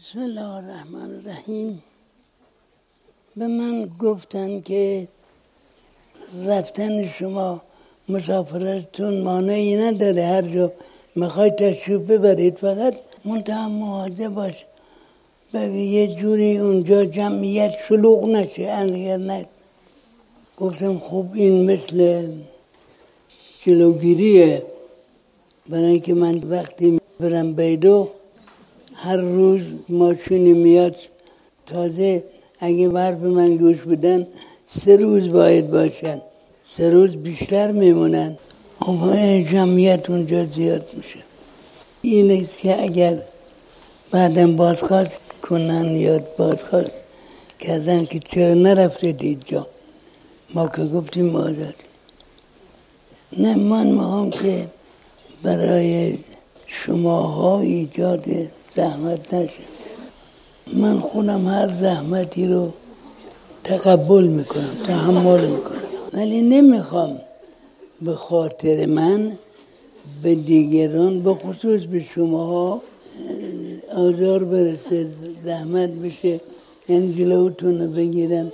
بسم الله الرحمن الرحیم. به من گفتن که رفتن شما مسافرتون مانعی نداره، هر جا میخواید تشریف ببرید، فقط منتها مواظب باش به یه جوری اونجا جمعیت شلوغ نشه. اگر نه گفتم خب این مثل جلوگیریه، برای اینکه من وقتی برم بیدو هر روز ماشینی میاد تازه، اگه حرف من گوش بدن 3 روز باید باشن، 3 روز بیشتر میمونن، جمعیت اونجا زیاد میشه. اینه که اگر بعدم بازخواست کنن یا بازخواست کردن که چرا نرفتید اینجا، ما که گفتیم آزاد. نه، من میخوام که برای شماها ایجاد زحمت نشه. من خودم هر زحمتی رو تقبل میکنم، تحمل میکنم، ولی نمیخوام به خاطر من به دیگران، به خصوص به شماها آزار برسه، زحمت بشه، یعنی جلوتون رو بگیرن.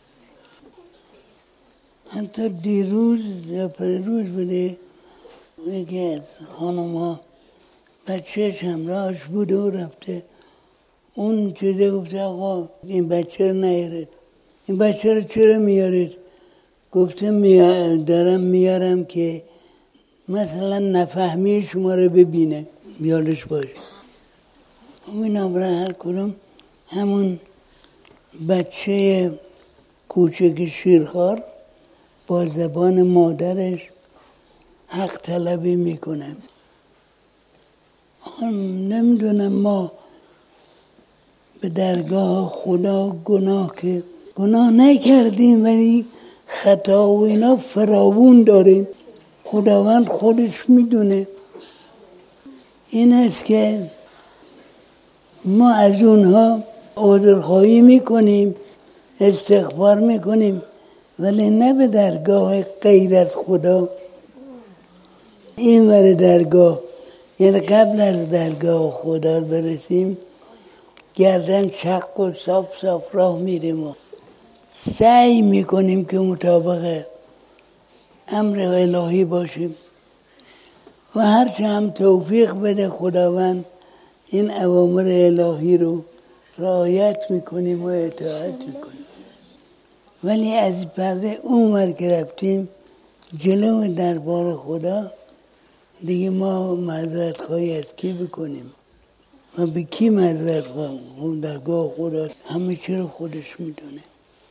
حتی دیروز یا پریروز بوده یکی از خانم ها بچهش همراهش بوده و رفته، اون چیزه گفته آقا این بچه رو نیارید. این بچه رو چرا میارید؟ گفته دارم میارم که مثلا نفهمی شما رو ببینه، یادش باشه. اینا برای هر کدوم همون بچه کوچک شیرخوار با زبان مادرش حق طلبی میکنه. نمیدونم ما به درگاه خدا گناه نکردیم، ولی خطا و اینا فراوون داریم. خداوند خودش میدونه. این است که ما از اونها عذرخواهی میکنیم، استغفار میکنیم، ولی نه به درگاه غیر از خدا. این ور درگاه، یعنی قبل از درگاه خدا برسیم گردن چق و صاف راه میریم و سعی میکنیم که مطابق امر الهی باشیم و هرچه هم توفیق بده خداوند این اوامر الهی رو رعایت میکنیم و اطاعت میکنیم. ولی از پرده اون ور که رفتیم جلو دربار خدا، دیگه ما معذرت خواهی از کی بکنیم و به کی معذرت خواهیم؟ درگاه خدا همه چی رو خودش میدونه.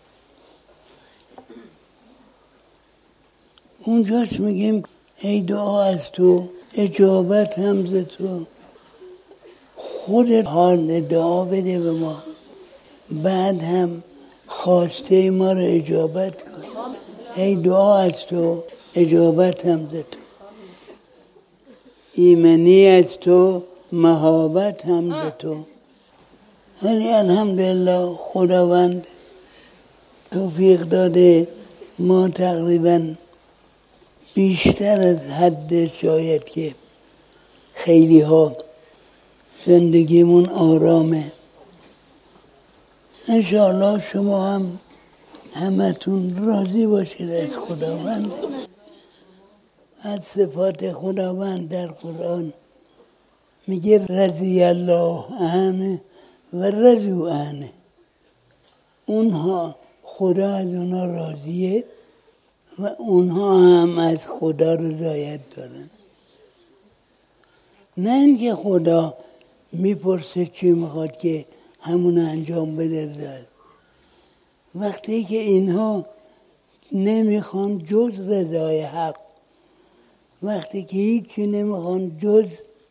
اونجاست میگیم ای دعا از تو، اجابت هم ز تو. خودت حال دعا بده به ما، بعد هم خواسته ما رو اجابت کن. ای دعا از تو، اجابت هم ز تو. ایمنی از تو، مهابت هم ز تو. ولی الحمدلله خداوند توفیق داده، ما تقریبا بیشتر از حد شاید که خیلی ها زندگیمون آرامه. انشاءالله شما هم همتون راضی باشید از خداوند. از صفات خداوند در قرآن میگه رضی الله عنه و رضوا عنه. اونها، خدا از اونها راضیه و اونها هم از خدا رضایت دارن. نه اینکه خدا میپرسه چی میخواد که همون انجام بده زد. وقتی که اینها نمیخوان جز رضای حق، وقتی که هیچی نمیخوان جز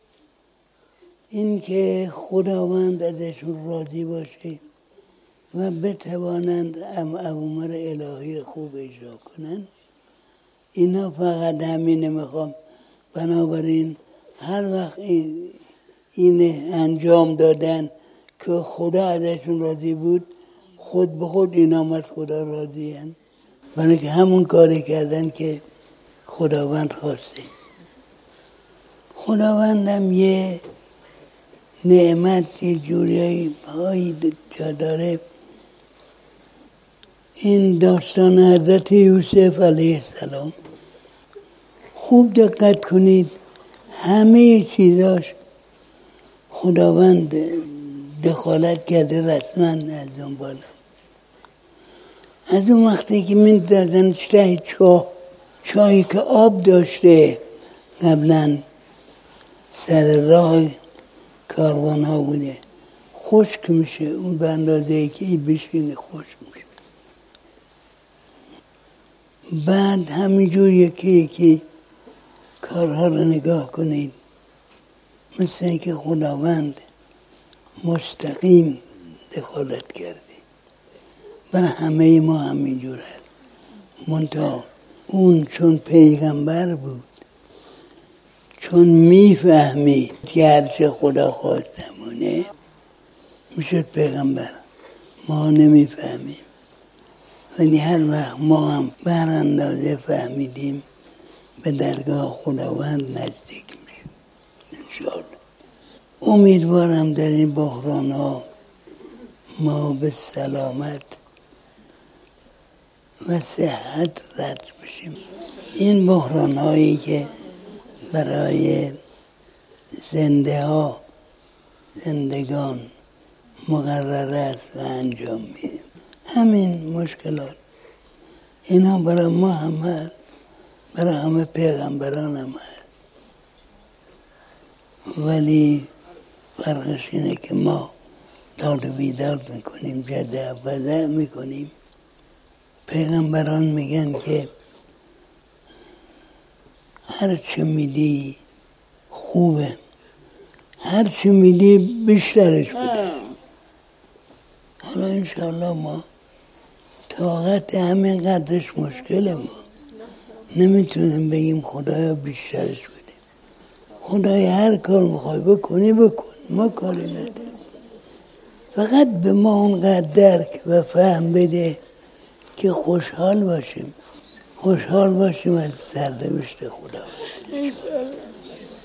این که خداوند ازشون راضی باشه و بتوانند اوامر الهی رو خوب اجرا کنن، اینا فقط همینه میخوام. بنابراین هر وقت این انجام دادن که خدا ازشون راضی بود، خود به خود اینا هم از خدا راضی هن، برای که همون کاری کردن که خداوند خواسته. خداوندم نعمت یه جوری هایی جا داره. این داستان حضرت یوسف علیه السلام خوب دقت کنید، همه چیزاش خداوند دخالت کرده رسما از اون بالا. از اون وقتی که من دادن ته چایی که آب داشته قبلا سر راه کاروان ها بوده خشک میشه، اون به اندازه ای که بشینه خشک میشه. بعد همینجور یکی کارها رو نگاه کنید، مثل اینکه خداوند مستقیم دخالت کرده. برای همه ما همینجور هست، منتها اون چون پیغمبر بود، چون میفهمید که هرچه خدا خواستمونه میشد پیغمبر. ما نمیفهمیم، ولی هر وقت ما هم بر اندازه فهمیدیم به درگاه خداوند نزدیک میشیم انشاءالله. امیدوارم در این بحران ها ما به سلامت و صحت رد بشیم. این بحران هایی که برای زندگان مقرر است و انجام میدیم، همین مشکلات اینا برای ما هم هست، برای همه پیغمبران هم هست، ولی فرقش اینه که ما داد و بیداد میکنیم، جده وضع میکنیم. پیغمبران میگن که هر چه میدی خوبه، هر چه میدی بیشترش بده. حالا انشاءالله ما طاقت همین قدرش مشکل ما نمیتونیم بگیم خدایا بیشترش بده. خدایا هر کار میخوای بکنی بکن، ما کاری نداریم، فقط به ما اونقدر درک و فهم بده که خوشحال باشیم از سرنوشت خدا.